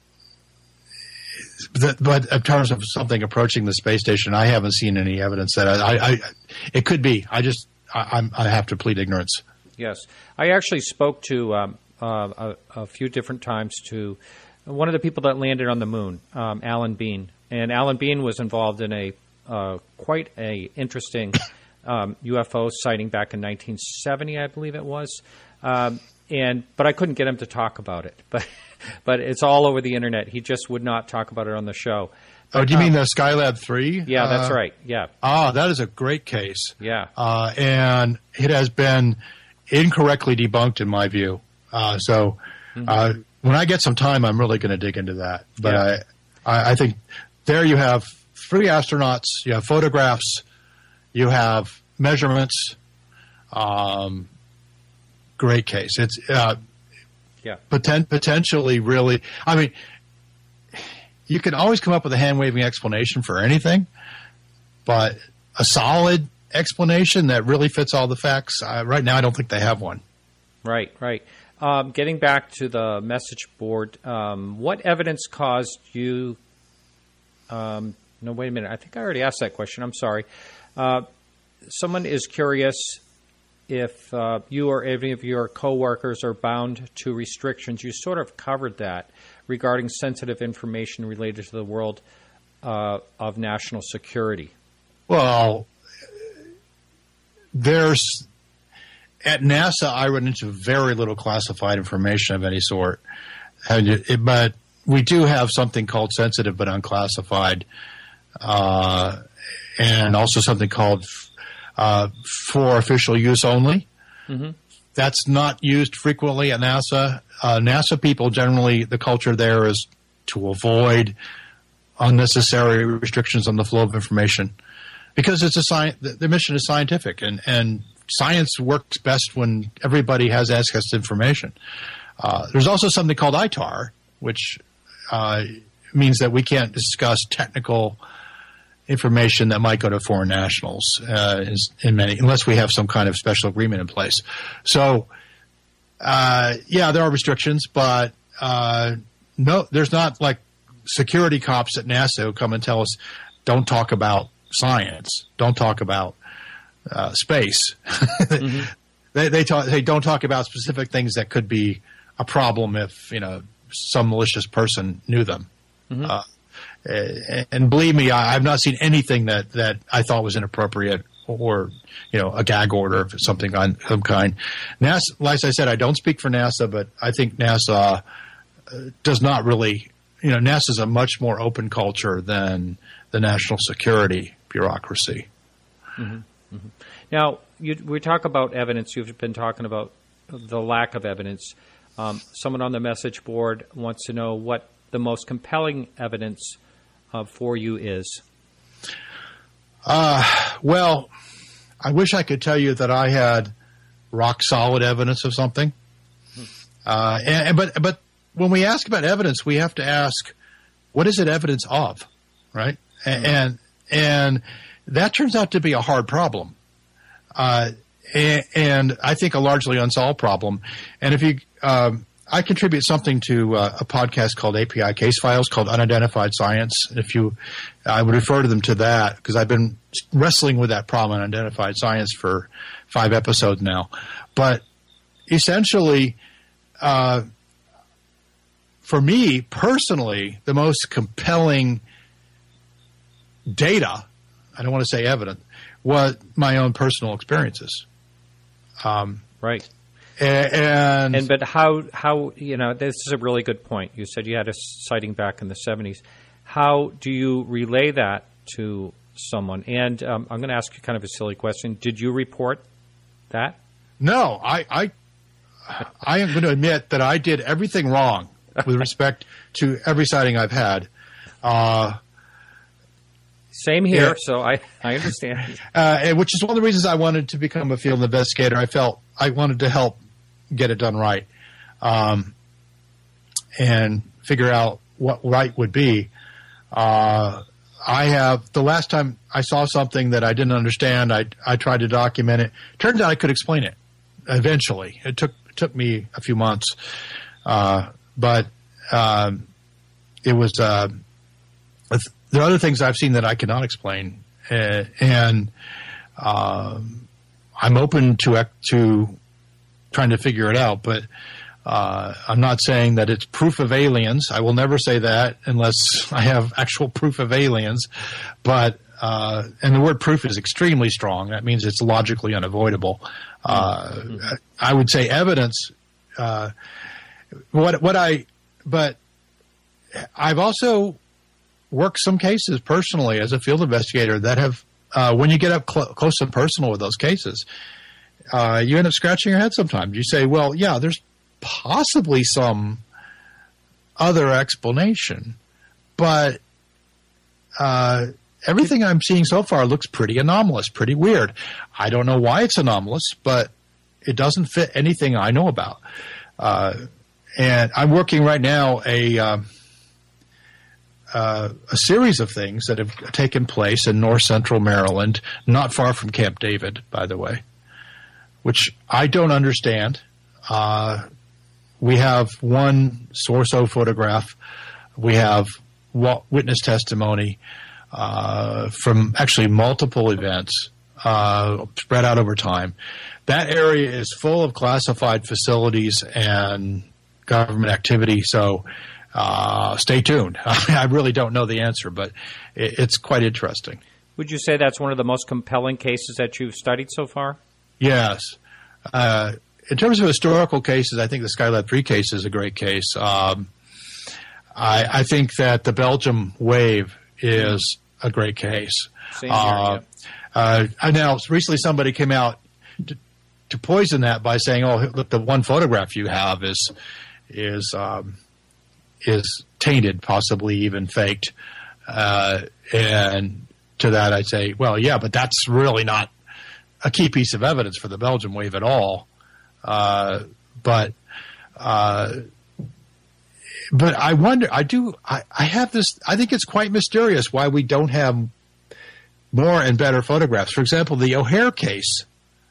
[SPEAKER 7] but in terms of something approaching the space station, I haven't seen any evidence that I, I, I it could be. I just, I, I'm, I have to plead ignorance.
[SPEAKER 5] Yes. I actually spoke to um, uh, a, a few different times to one of the people that landed on the moon, um, Alan Bean. And Alan Bean was involved in a uh, quite a interesting um, U F O sighting back in nineteen seventy, I believe it was. Um, and but I couldn't get him to talk about it. But but it's all over the internet. He just would not talk about it on the show. But,
[SPEAKER 7] oh, do you
[SPEAKER 5] um,
[SPEAKER 7] mean the Skylab three?
[SPEAKER 5] Yeah, that's
[SPEAKER 7] uh,
[SPEAKER 5] right. Yeah.
[SPEAKER 7] Ah, that is a great case.
[SPEAKER 5] Yeah.
[SPEAKER 7] Uh, and it has been incorrectly debunked in my view. Uh, so mm-hmm. uh, when I get some time, I'm really going to dig into that. But
[SPEAKER 5] yeah.
[SPEAKER 7] I, I, I think there you have three astronauts, you have photographs, you have measurements. Um, great case. It's uh,
[SPEAKER 5] yeah.
[SPEAKER 7] poten- potentially really. I mean, you can always come up with a hand-waving explanation for anything, but a solid explanation that really fits all the facts, uh, right now I don't think they have one.
[SPEAKER 5] Right, right. Um, getting back to the message board, um, what evidence caused you um, – no, wait a minute. I think I already asked that question. I'm sorry. Uh, someone is curious if uh, you or any of your coworkers are bound to restrictions. You sort of covered that regarding sensitive information related to the world uh, of national security.
[SPEAKER 7] Well, there's at NASA, I run into very little classified information of any sort, but we do have something called sensitive but unclassified, uh, and also something called uh, for official use only. Mm-hmm. That's not used frequently at NASA. Uh, NASA people generally, the culture there is to avoid unnecessary restrictions on the flow of information because it's a sci- the, the mission is scientific, and, and science works best when everybody has access to information. Uh, there's also something called I T A R, which uh, means that we can't discuss technical information that might go to foreign nationals uh, in many, unless we have some kind of special agreement in place. So, uh, yeah, there are restrictions, but uh, no, there's not like security cops at NASA who come and tell us, don't talk about science, don't talk about uh, space. mm-hmm. They they, talk, they don't talk about specific things that could be a problem if, you know, some malicious person knew them. Mm-hmm. Uh, and believe me, I, I've not seen anything that, that I thought was inappropriate or, you know, a gag order of something on some kind. NASA, like I said, I don't speak for NASA, but I think NASA uh, does not really, you know, NASA is a much more open culture than the national security bureaucracy.
[SPEAKER 5] Mm-hmm. Mm-hmm. Now, you, we talk about evidence. You've been talking about the lack of evidence. Um, someone on the message board wants to know what the most compelling evidence uh, for you is.
[SPEAKER 7] Uh, well, I wish I could tell you that I had rock solid evidence of something. Uh, and, but but when we ask about evidence, we have to ask, what is it evidence of, right? Mm-hmm. And and that turns out to be a hard problem, uh, and, and I think a largely unsolved problem. And if you, um, I contribute something to uh, a podcast called A P I Case Files called Unidentified Science. If you, I would refer to them to that because I've been wrestling with that problem, unidentified science, for five episodes now. But essentially, uh, for me personally, the most compelling data, I don't want to say evident, was my own personal experiences. Um,
[SPEAKER 5] right.
[SPEAKER 7] And,
[SPEAKER 5] and but how how you know, this is a really good point. You said you had a sighting back in the seventies. How do you relay that to someone? And um, I'm going to ask you kind of a silly question. Did you report that?
[SPEAKER 7] No, I I, I am going to admit that I did everything wrong with respect to every sighting I've had. Uh,
[SPEAKER 5] Same here,
[SPEAKER 7] yeah.
[SPEAKER 5] so I, I understand.
[SPEAKER 7] Uh, and which is one of the reasons I wanted to become a field investigator. I felt I wanted to help get it done right, um, and figure out what right would be. Uh, I have the last time I saw something that I didn't understand, I I tried to document it. Turns out I could explain it eventually. It took it took me a few months, uh, but um, it was. Uh, there are other things I've seen that I cannot explain, uh, and um, I'm open to to trying to figure it out. But uh, I'm not saying that it's proof of aliens. I will never say that unless I have actual proof of aliens. But uh, and the word proof is extremely strong. That means it's logically unavoidable. Uh, mm-hmm. I would say evidence. Uh, what what I but I've also worked some cases personally as a field investigator that have, uh, when you get up cl- close and personal with those cases, uh, you end up scratching your head sometimes. You say, well, yeah, there's possibly some other explanation, but uh, everything I'm seeing so far looks pretty anomalous, pretty weird. I don't know why it's anomalous, but it doesn't fit anything I know about. Uh, and I'm working right now a... Um, Uh, a series of things that have taken place in north central Maryland, not far from Camp David, by the way, which I don't understand. Uh, we have one Sorso photograph. We have wa- witness testimony uh, from actually multiple events uh, spread out over time. That area is full of classified facilities and government activity, so Uh, stay tuned. I really don't know the answer, but it, it's quite interesting.
[SPEAKER 5] Would you say that's one of the most compelling cases that you've studied so far?
[SPEAKER 7] Yes. Uh, in terms of historical cases, I think the Skylab three case is a great case. Um, I, I think that the Belgium wave is a great case.
[SPEAKER 5] Same here,
[SPEAKER 7] uh, uh, I know recently somebody came out to, to poison that by saying, "Oh, look, the one photograph you have is is." Um, is tainted, possibly even faked. Uh, and to that I'd say, well, yeah, but that's really not a key piece of evidence for the Belgium wave at all. Uh, but uh, but I wonder, I do, I, I have this, I think it's quite mysterious why we don't have more and better photographs. For example, the O'Hare case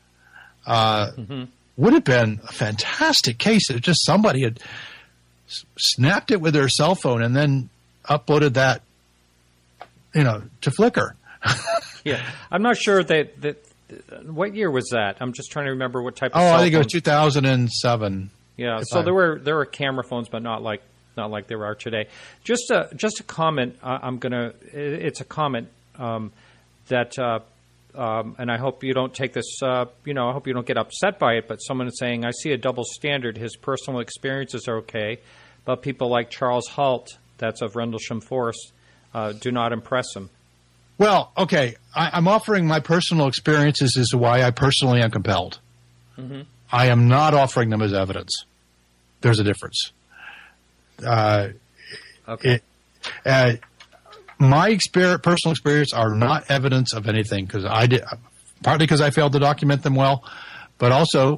[SPEAKER 7] uh, mm-hmm. would have been a fantastic case if just somebody had snapped it with their cell phone and then uploaded that, you know, to Flickr.
[SPEAKER 5] Yeah, I'm not sure that, that. What year was that? I'm just trying to remember what type of.
[SPEAKER 7] Oh,
[SPEAKER 5] cell
[SPEAKER 7] I think
[SPEAKER 5] phone.
[SPEAKER 7] It was two thousand seven.
[SPEAKER 5] Yeah, so
[SPEAKER 7] I...
[SPEAKER 5] there were there were camera phones, but not like not like there are today. Just a just a comment. Uh, I'm gonna. It's a comment um, that. Uh, Um, and I hope you don't take this, uh, you know, I hope you don't get upset by it, but someone is saying, I see a double standard. His personal experiences are okay, but people like Charles Halt, that's of Rendlesham Forest, uh, do not impress him.
[SPEAKER 7] Well, okay, I, I'm offering my personal experiences as to why I personally am compelled. Mm-hmm. I am not offering them as evidence. There's a difference. Uh,
[SPEAKER 5] okay.
[SPEAKER 7] It, uh, My experience, personal experience are not evidence of anything because I did, partly because I failed to document them well, but also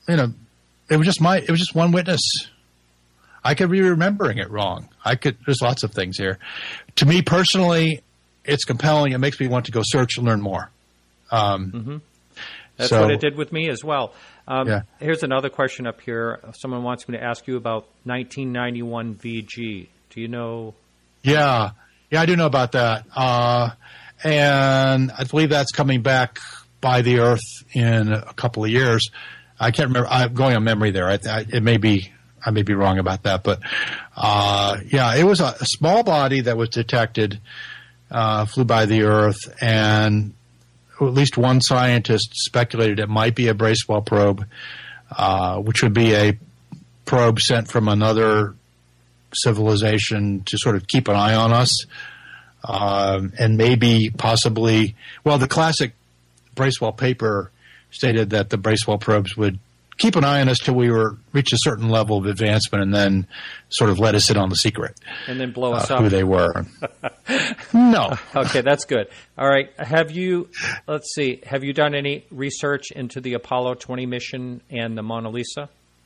[SPEAKER 7] you know, it was just my, it was just one witness. I could be remembering it wrong. I could, there's lots of things here. To me personally, it's compelling. It makes me want to go search and learn more. Um,
[SPEAKER 5] mm-hmm. That's
[SPEAKER 7] so,
[SPEAKER 5] what it did with me as well. Um,
[SPEAKER 7] yeah.
[SPEAKER 5] Here's another question up here. Someone wants me to ask you about nineteen ninety-one V G. Do you know?
[SPEAKER 7] Yeah. Yeah, I do know about that. Uh, and I believe that's coming back by the Earth in a couple of years. I can't remember. I'm going on memory there. I, I, it may be, I may be wrong about that, but, uh, yeah, it was a, a small body that was detected, uh, flew by the Earth, and at least one scientist speculated it might be a Bracewell probe, uh, which would be a probe sent from another civilization to sort of keep an eye on us, um, and maybe possibly, well, the classic Bracewell paper stated that the Bracewell probes would keep an eye on us till we were reach a certain level of advancement, and then sort of let us in on the secret,
[SPEAKER 5] and then blow us
[SPEAKER 7] uh,
[SPEAKER 5] up.
[SPEAKER 7] Who they were? No.
[SPEAKER 5] Okay, that's good. All right, have you? Let's see. Have you done any research into the Apollo twenty mission and the Mona Lisa?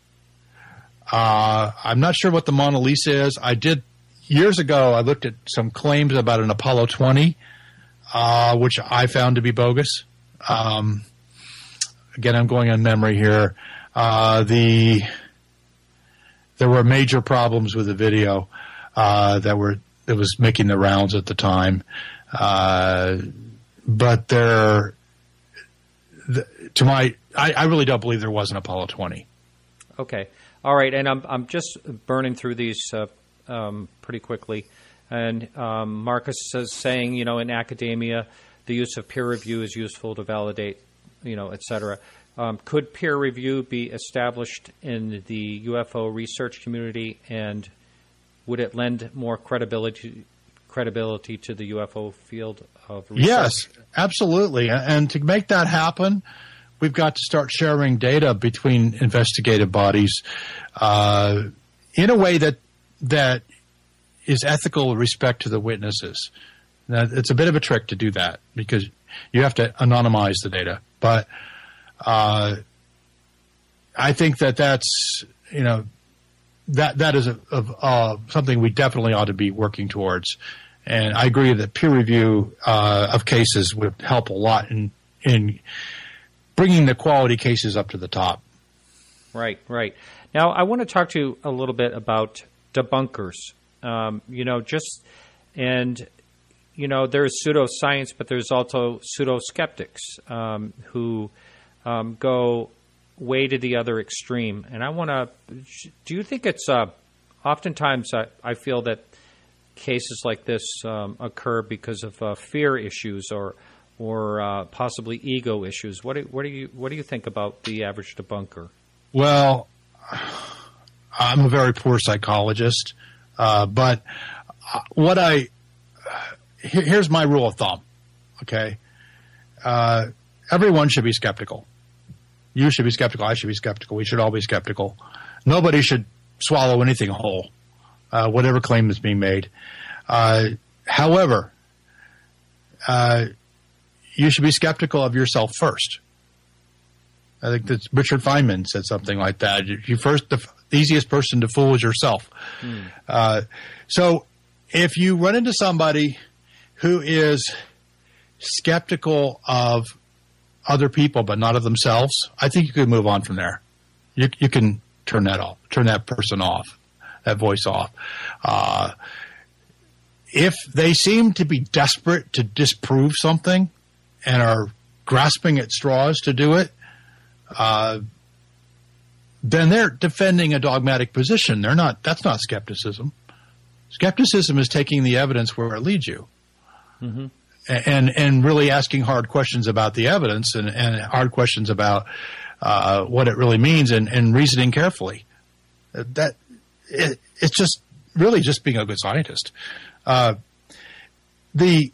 [SPEAKER 7] Uh, I'm not sure what the Mona Lisa is. I did years ago. I looked at some claims about an Apollo twenty, uh, which I found to be bogus. Um, again, I'm going on memory here. Uh, the there were major problems with the video uh, that were that was making the rounds at the time, uh, but there, the, to my, I, I really don't believe there was an Apollo twenty.
[SPEAKER 5] Okay, all right, and I'm I'm just burning through these uh, um, pretty quickly, and um, Marcus is saying, you know, in academia, the use of peer review is useful to validate, you know, et cetera. Um, could peer review be established in the U F O research community, and would it lend more credibility credibility to the U F O field of research?
[SPEAKER 7] Yes, absolutely. And to make that happen, we've got to start sharing data between investigative bodies uh, in a way that that is ethical with respect to the witnesses. Now, it's a bit of a trick to do that because you have to anonymize the data, but uh, I think that that's, you know, that that is a, of, uh, something we definitely ought to be working towards. And I agree that peer review uh, of cases would help a lot in in bringing the quality cases up to the top.
[SPEAKER 5] Right, right. Now, I want to talk to you a little bit about debunkers. Um, you know, just and. You know, there's pseudoscience, but there's also pseudo-skeptics um, who um, go way to the other extreme. And I want to – do you think it's uh, – oftentimes I, I feel that cases like this um, occur because of uh, fear issues or or uh, possibly ego issues. What do, what do you what do you think about the average debunker?
[SPEAKER 7] Well, I'm a very poor psychologist, uh, but what I – here's my rule of thumb, okay? Uh, everyone should be skeptical. You should be skeptical. I should be skeptical. We should all be skeptical. Nobody should swallow anything whole, uh, whatever claim is being made. Uh, however, uh, you should be skeptical of yourself first. I think that Richard Feynman said something like that. You first, the, the easiest person to fool is yourself. Hmm. Uh, so if you run into somebody who is skeptical of other people but not of themselves, I think you could move on from there. You, you can turn that off, turn that person off, that voice off. Uh, if they seem to be desperate to disprove something and are grasping at straws to do it, uh, then they're defending a dogmatic position. They're not. That's not skepticism. Skepticism is taking the evidence where it leads you. Mm-hmm. And and really asking hard questions about the evidence and, and hard questions about uh, what it really means and, and reasoning carefully. That it, it's just really just being a good scientist. Uh, the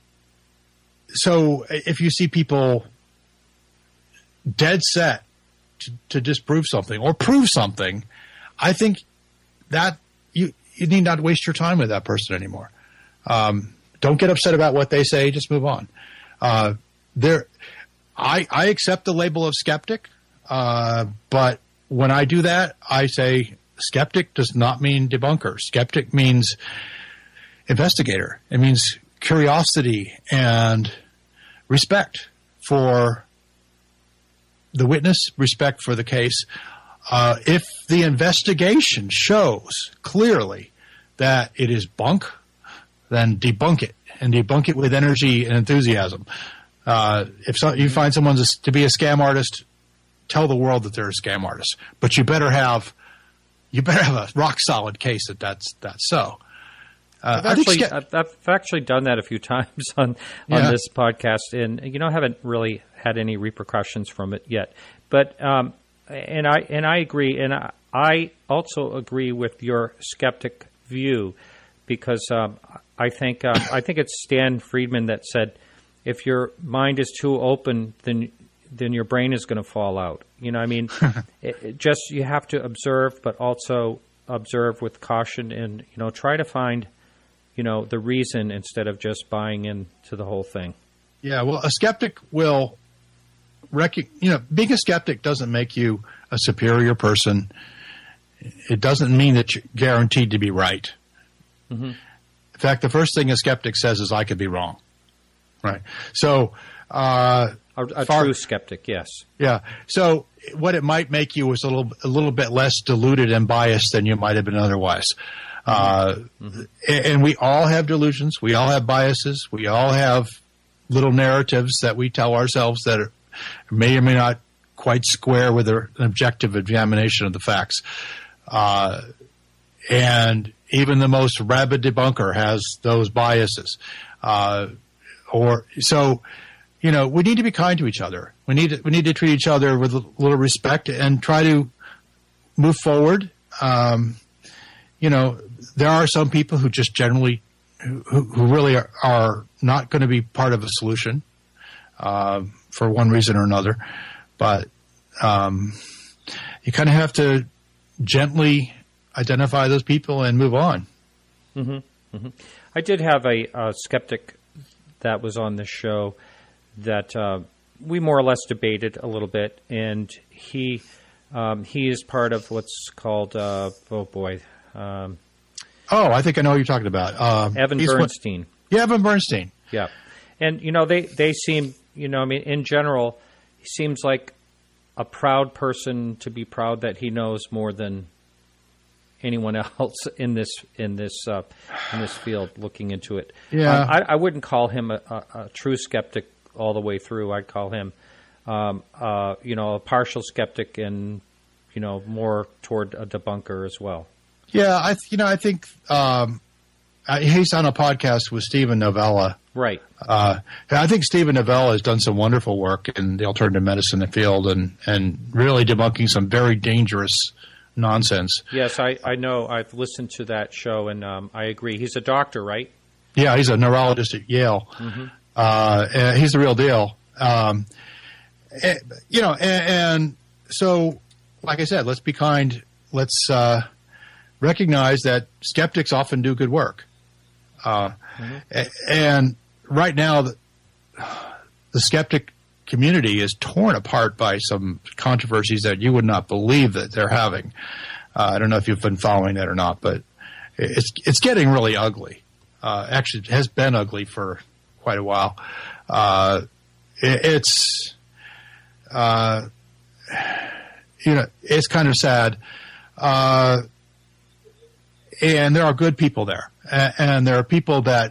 [SPEAKER 7] so if you see people dead set to, to disprove something or prove something, I think that you you need not waste your time with that person anymore. Um, Don't get upset about what they say. Just move on. Uh, there, I, I accept the label of skeptic. Uh, but when I do that, I say skeptic does not mean debunker. Skeptic means investigator. It means curiosity and respect for the witness, respect for the case. Uh, if the investigation shows clearly that it is bunk, then debunk it, and debunk it with energy and enthusiasm. Uh, if so, you find someone to be a scam artist, tell the world that they're a scam artist. But you better have you better have a rock solid case that that's that's so. Uh,
[SPEAKER 5] I've, actually,
[SPEAKER 7] sca-
[SPEAKER 5] I've, I've actually done that a few times on on
[SPEAKER 7] yeah.
[SPEAKER 5] this podcast, and you know, haven't really had any repercussions from it yet. But um, and I and I agree, and I, I also agree with your skeptic view, because um, I think uh, I think it's Stan Friedman that said, if your mind is too open, then then your brain is going to fall out. You know, I mean, it, it just you have to observe, but also observe with caution, and you know, try to find, you know, the reason instead of just buying into the whole thing.
[SPEAKER 7] Yeah, well, a skeptic will, rec- you know, being a skeptic doesn't make you a superior person. It doesn't mean that you're guaranteed to be right. Mm-hmm. In fact, the first thing a skeptic says is, I could be wrong. Right. So, uh,
[SPEAKER 5] a, a
[SPEAKER 7] far,
[SPEAKER 5] true skeptic, yes.
[SPEAKER 7] Yeah. So what it might make you is a little, a little bit less deluded and biased than you might have been otherwise. Uh, mm-hmm. And we all have delusions. We all have biases. We all have little narratives that we tell ourselves that are, may or may not quite square with an objective examination of the facts. Uh, and even the most rabid debunker has those biases. Uh, or so, you know, we need to be kind to each other. We need to, we need to treat each other with a little respect and try to move forward. Um, you know, there are some people who just generally, who, who really are, are not going to be part of a solution, uh, for one reason or another. But, um, you kind of have to gently identify those people and move on.
[SPEAKER 5] Mm-hmm. Mm-hmm. I did have a, a skeptic that was on the show that uh, we more or less debated a little bit, and he um, he is part of what's called uh, oh boy um,
[SPEAKER 7] oh I think I know what you're talking about um,
[SPEAKER 5] Evan Bernstein.
[SPEAKER 7] What, yeah, Evan Bernstein.
[SPEAKER 5] Yeah, and you know they they seem you know I mean in general he seems like a proud person, to be proud that he knows more than anyone else in this in this uh, in this field looking into it.
[SPEAKER 7] Yeah,
[SPEAKER 5] um, I, I wouldn't call him a, a, a true skeptic all the way through. I'd call him, um, uh, you know, a partial skeptic, and you know, more toward a debunker as well.
[SPEAKER 7] Yeah, I you know I think um, he's on a podcast with Steven Novella.
[SPEAKER 5] Right.
[SPEAKER 7] Uh, I think Steven Novella has done some wonderful work in the alternative medicine field, and and really debunking some very dangerous nonsense.
[SPEAKER 5] Yes, I, I know. I've listened to that show, and um, I agree. He's a doctor, right?
[SPEAKER 7] Yeah, he's a neurologist at Yale. Mm-hmm. Uh, and he's the real deal. Um, and, you know, and, and so, like I said, let's be kind. Let's uh, recognize that skeptics often do good work. Uh, mm-hmm. And right now, the, the skeptic community is torn apart by some controversies that you would not believe that they're having. Uh, I don't know if you've been following that or not, but it's it's getting really ugly. Uh, actually, it has been ugly for quite a while. Uh, it, it's uh, you know it's kind of sad, uh, and there are good people there, and, and there are people that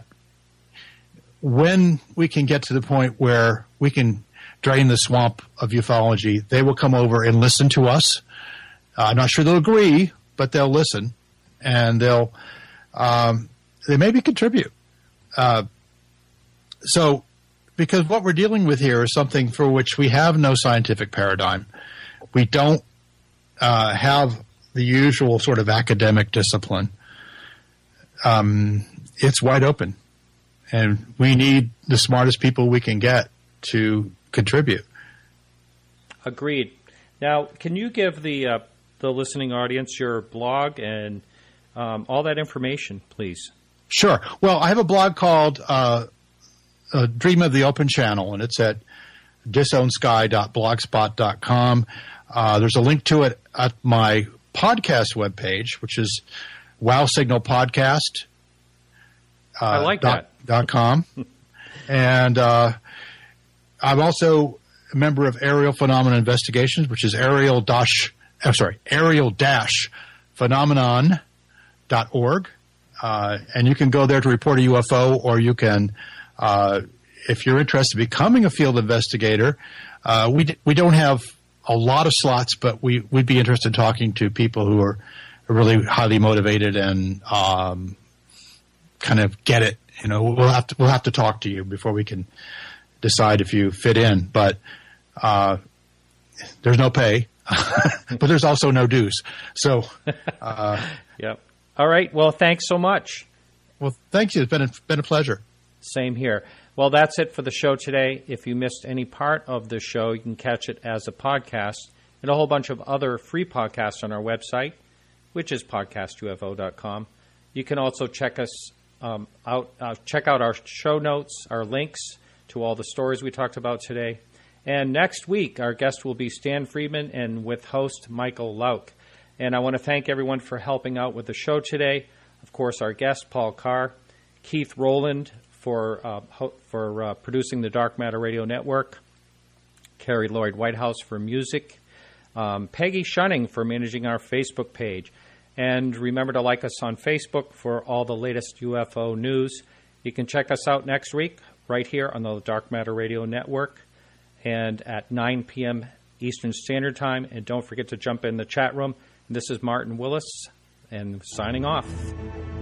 [SPEAKER 7] when we can get to the point where we can drain the swamp of ufology, they will come over and listen to us. Uh, I'm not sure they'll agree, but they'll listen, and they'll um, they maybe contribute. Uh, so, because what we're dealing with here is something for which we have no scientific paradigm. We don't uh, have the usual sort of academic discipline. Um, it's wide open, and we need the smartest people we can get to contribute.
[SPEAKER 5] Agreed. Now, can you give the uh, the listening audience your blog and um, all that information, please?
[SPEAKER 7] Sure. Well, I have a blog called uh, uh, Dream of the Open Channel, and it's at disowned sky dot blogspot dot com. Uh, there's a link to it at my podcast webpage, which is Wow Signal Podcast. Uh,
[SPEAKER 5] I like
[SPEAKER 7] dot,
[SPEAKER 5] that.
[SPEAKER 7] Dot com. And uh, I'm also a member of Aerial Phenomena Investigations, which is aerial dash, I'm sorry, aerial dash phenomenon dot org. Uh, and you can go there to report a U F O, or you can, uh, if you're interested in becoming a field investigator, uh, we d- we don't have a lot of slots, but we, we'd be interested in talking to people who are really highly motivated and um, kind of get it. You know, we'll have to we'll have to talk to you before we can decide if you fit in. But uh, there's no pay, but there's also no dues. So, uh,
[SPEAKER 5] yep. All right. Well, thanks so much.
[SPEAKER 7] Well, thank you. It's been a, been a pleasure.
[SPEAKER 5] Same here. Well, that's it for the show today. If you missed any part of the show, you can catch it as a podcast and a whole bunch of other free podcasts on our website, which is podcast U F O dot com. You can also check us um, out, uh, check out our show notes, our links to all the stories we talked about today. And next week, our guest will be Stan Friedman and with host Michael Lauk. And I want to thank everyone for helping out with the show today. Of course, our guest, Paul Carr, Keith Rowland for uh, ho- for uh, producing the Dark Matter Radio Network, Carrie Lloyd Whitehouse for music, um, Peggy Shunning for managing our Facebook page. And remember to like us on Facebook for all the latest U F O news. You can check us out next week right here on the Dark Matter Radio Network and at nine p.m. Eastern Standard Time. And don't forget to jump in the chat room. This is Martin Willis, and signing off.